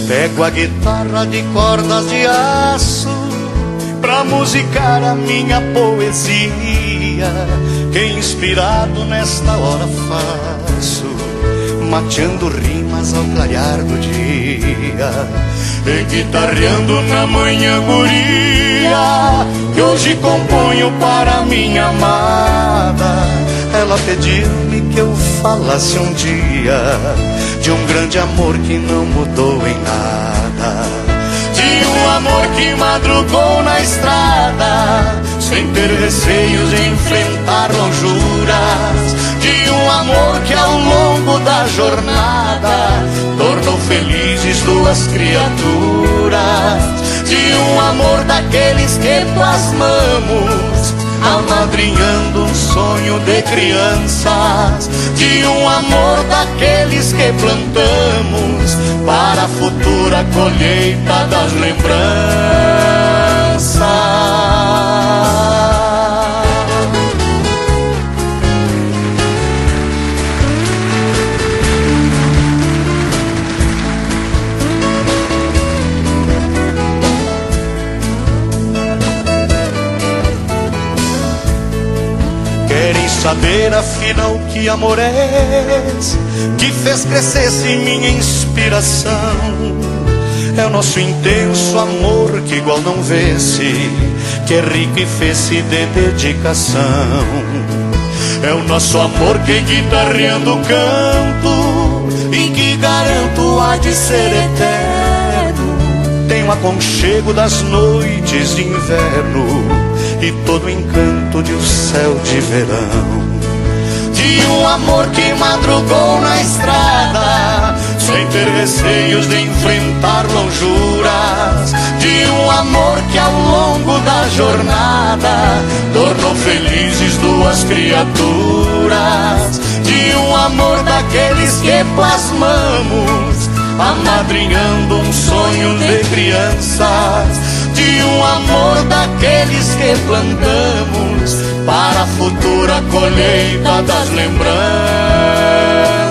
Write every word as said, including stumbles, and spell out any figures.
Pego a guitarra de cordas de aço pra musicar a minha poesia, que inspirado nesta hora faço, mateando rimas ao clarear do dia, e guitarreando na manhã guria, que hoje componho para minha amada. Ela pediu-me que eu falasse um dia de um grande amor que não mudou em nada, de um amor que madrugou na estrada, sem ter receios de enfrentar lonjuras, de um amor que ao longo da jornada tornou felizes duas criaturas, de um amor daqueles que plasmamos, amadrinhando um sonho de crianças, de um amor daqueles que plantamos para a futura colheita das lembranças. Querem saber afinal que amor é esse que fez crescer em minha inspiração? É o nosso intenso amor que igual não vê-se, que é rico e fez-se de dedicação. É o nosso amor que guitarreando canto e que garanto há de ser eterno. Tem o aconchego das noites de inverno e todo o encanto de um céu de verão, de um amor que madrugou na estrada, sem ter receios de enfrentar lonjuras, de um amor que ao longo da jornada tornou felizes duas criaturas, de um amor daqueles que plasmamos, amadrinhando um sonho de crianças, de um amor daqueles que plantamos para a futura colheita das lembranças.